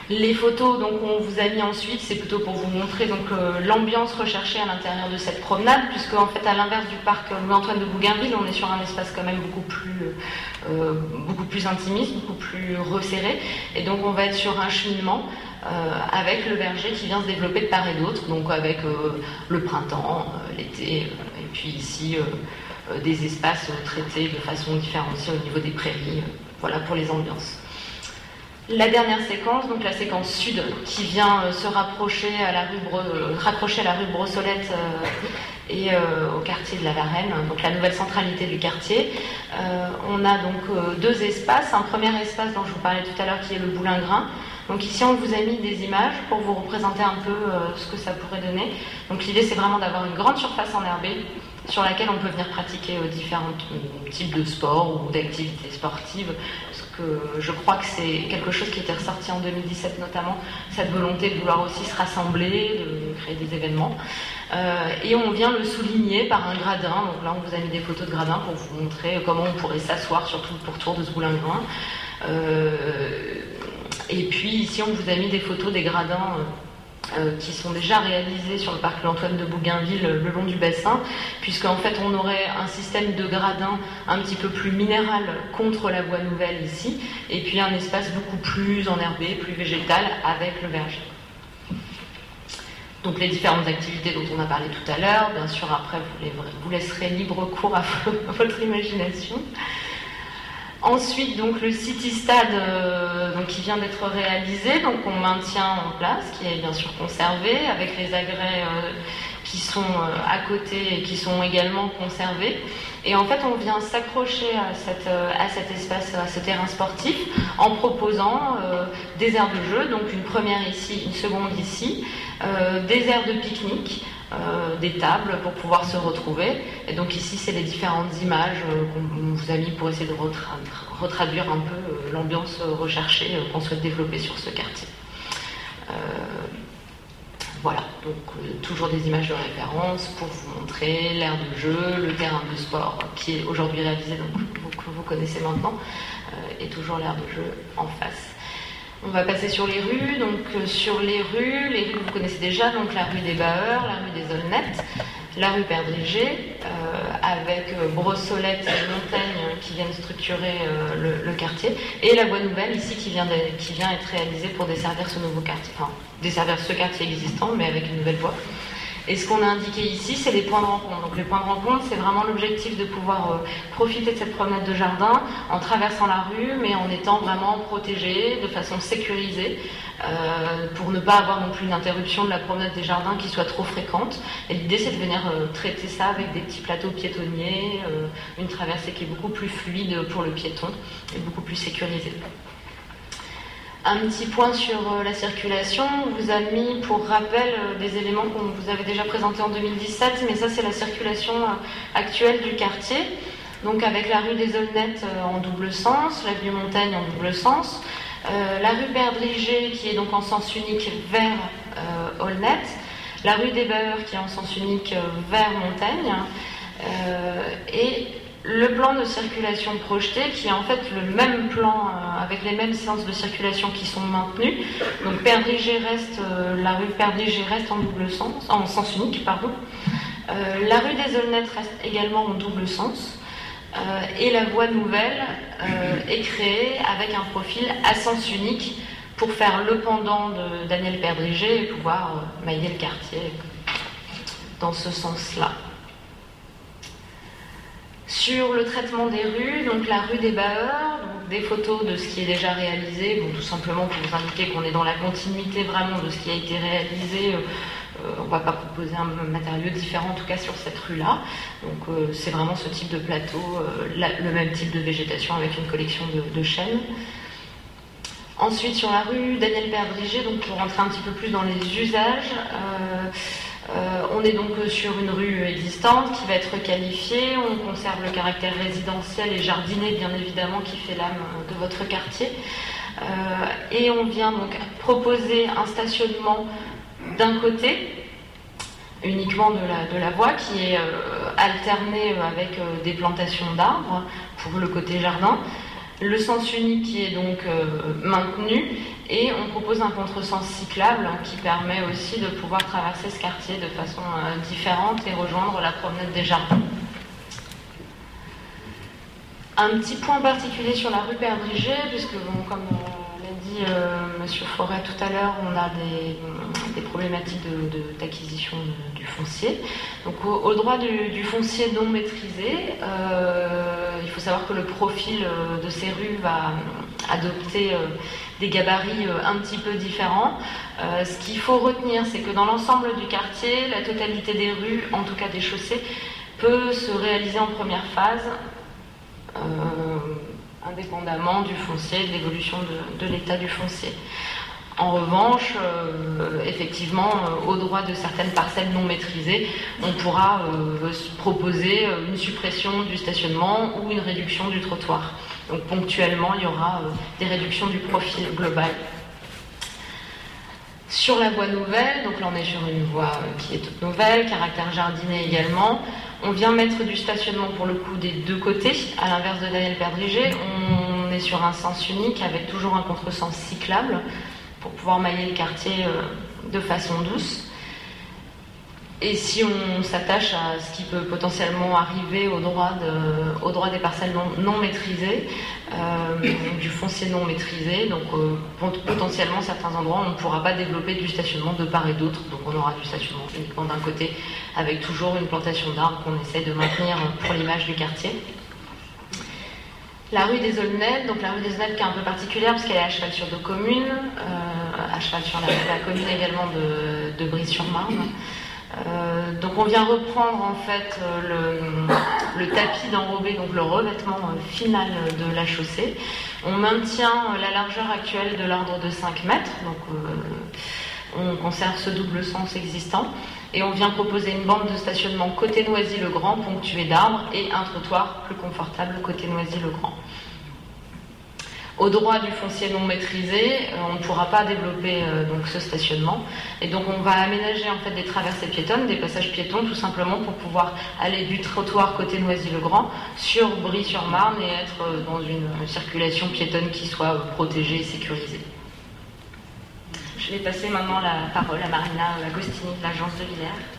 Les photos donc on vous a mis ensuite, c'est plutôt pour vous montrer donc l'ambiance recherchée à l'intérieur de cette promenade, puisque en fait à l'inverse du parc Louis-Antoine de Bougainville, on est sur un espace quand même beaucoup plus intimiste, beaucoup plus resserré, et donc on va être sur un cheminement avec le verger qui vient se développer de part et d'autre, donc avec le printemps, l'été, et puis ici des espaces traités de façon différenciée au niveau des prairies, voilà pour les ambiances. La dernière séquence, donc la séquence sud, qui vient se rapprocher à la rue Brossolette et au quartier de la Varenne, donc la nouvelle centralité du quartier. On a donc deux espaces. Un premier espace dont je vous parlais tout à l'heure qui est le Boulingrin. Donc ici on vous a mis des images pour vous représenter un peu ce que ça pourrait donner. Donc l'idée c'est vraiment d'avoir une grande surface enherbée sur laquelle on peut venir pratiquer différents types de sports ou d'activités sportives. Parce que je crois que c'est quelque chose qui était ressorti en 2017 notamment, cette volonté de vouloir aussi se rassembler, de créer des événements. Et on vient le souligner par un gradin. Donc là on vous a mis des photos de gradins pour vous montrer comment on pourrait s'asseoir sur tout le pourtour de ce Boulingrin. Et puis ici on vous a mis des photos des gradins qui sont déjà réalisés sur le parc Louis-Antoine de Bougainville le long du bassin, puisqu'en fait on aurait un système de gradins un petit peu plus minéral contre la voie nouvelle ici, et puis un espace beaucoup plus enherbé, plus végétal avec le verger. Donc les différentes activités dont on a parlé tout à l'heure, bien sûr après vous laisserez libre cours à votre imagination. Ensuite, donc le City Stade qui vient d'être réalisé, donc on maintient en place, qui est bien sûr conservé, avec les agrès qui sont à côté et qui sont également conservés. Et en fait, on vient s'accrocher à cet espace, à ce terrain sportif, en proposant des aires de jeu, donc une première ici, une seconde ici, des aires de pique-nique, des tables pour pouvoir se retrouver. Et donc ici, c'est les différentes images qu'on vous a mis pour essayer de retraduire un peu l'ambiance recherchée qu'on souhaite développer sur ce quartier. Voilà, donc toujours des images de référence pour vous montrer l'aire de jeu, le terrain de sport qui est aujourd'hui réalisé, donc que vous connaissez maintenant, et toujours l'aire de jeu en face. On va passer sur les rues. Donc sur les rues vous connaissez déjà, donc la rue des Baheurs, la rue des Aulnettes, la rue Perdrigé, avec Brossolette et Montaigne qui viennent structurer le quartier, et la voie nouvelle ici qui vient être réalisée pour desservir ce nouveau quartier, enfin desservir ce quartier existant mais avec une nouvelle voie. Et ce qu'on a indiqué ici, c'est les points de rencontre. Donc les points de rencontre, c'est vraiment l'objectif de pouvoir profiter de cette promenade de jardin en traversant la rue, mais en étant vraiment protégé, de façon sécurisée, pour ne pas avoir non plus une interruption de la promenade des jardins qui soit trop fréquente. Et l'idée, c'est de venir traiter ça avec des petits plateaux piétonniers, une traversée qui est beaucoup plus fluide pour le piéton et beaucoup plus sécurisée. Un petit point sur la circulation, on vous a mis pour rappel des éléments qu'on vous avait déjà présentés en 2017, mais ça c'est la circulation actuelle du quartier, donc avec la rue des Aulnettes en double sens, la rue Montaigne en double sens, la rue Perdrigé qui est donc en sens unique vers Aulnettes, la rue des Baheurs qui est en sens unique vers Montaigne, et le plan de circulation projeté qui est en fait le même plan avec les mêmes séances de circulation qui sont maintenues. Donc la rue Perdrigé reste en double sens, en sens unique, pardon. La rue des Aulnettes reste également en double sens. Et la voie nouvelle est créée avec un profil à sens unique pour faire le pendant de Daniel Perdrigé et pouvoir mailler le quartier dans ce sens-là. Sur le traitement des rues, donc la rue des Baheurs, donc des photos de ce qui est déjà réalisé, bon, tout simplement pour vous indiquer qu'on est dans la continuité vraiment de ce qui a été réalisé. On ne va pas proposer un matériau différent en tout cas sur cette rue-là. Donc c'est vraiment ce type de plateau, le même type de végétation avec une collection de chênes. Ensuite sur la rue Daniel Perdrigé, donc pour rentrer un petit peu plus dans les usages, on est donc sur une rue existante qui va être qualifiée, on conserve le caractère résidentiel et jardiné bien évidemment qui fait l'âme de votre quartier, et on vient donc proposer un stationnement d'un côté uniquement de la voie qui est alternée avec des plantations d'arbres pour le côté jardin. Le sens unique qui est donc maintenu, et on propose un contresens cyclable qui permet aussi de pouvoir traverser ce quartier de façon différente et rejoindre la promenade des Jardins. Un petit point particulier sur la rue Perdrigé, puisque bon, comme l'a dit Monsieur Forêt tout à l'heure, on a des problématiques d'acquisition du foncier. Donc au droit du foncier non maîtrisé, il faut savoir que le profil de ces rues va adopter des gabarits un petit peu différents. Ce qu'il faut retenir, c'est que dans l'ensemble du quartier, la totalité des rues, en tout cas des chaussées, peut se réaliser en première phase, indépendamment du foncier, de l'évolution de l'état du foncier. En revanche, effectivement, au droit de certaines parcelles non maîtrisées, on pourra proposer une suppression du stationnement ou une réduction du trottoir. Donc ponctuellement, il y aura des réductions du profil global. Sur la voie nouvelle, donc là on est sur une voie qui est toute nouvelle, caractère jardiné également. On vient mettre du stationnement pour le coup des deux côtés, à l'inverse de Daniel Perdrigé. On est sur un sens unique avec toujours un contresens cyclable pour pouvoir mailler le quartier de façon douce. Et si on s'attache à ce qui peut potentiellement arriver au droit des parcelles non maîtrisées, du foncier non maîtrisé, donc potentiellement certains endroits on ne pourra pas développer du stationnement de part et d'autre, donc on aura du stationnement uniquement d'un côté, avec toujours une plantation d'arbres qu'on essaie de maintenir pour l'image du quartier. La rue des Aulnettes, donc la rue des Aulnettes qui est un peu particulière parce qu'elle est à cheval sur deux communes, à cheval sur la commune également de Bry-sur-Marne. Donc on vient reprendre en fait le tapis d'enrobé, donc le revêtement final de la chaussée. On maintient la largeur actuelle de l'ordre de 5 mètres, donc on conserve ce double sens existant. Et on vient proposer une bande de stationnement côté Noisy-le-Grand, ponctuée d'arbres, et un trottoir plus confortable côté Noisy-le-Grand. Au droit du foncier non maîtrisé, on ne pourra pas développer donc ce stationnement, et donc on va aménager en fait des traversées piétonnes, des passages piétons, tout simplement pour pouvoir aller du trottoir côté Noisy-le-Grand sur Bry-sur-Marne et être dans une circulation piétonne qui soit protégée et sécurisée. Je vais passer maintenant la parole à Marina Agostini de l'agence de Villers.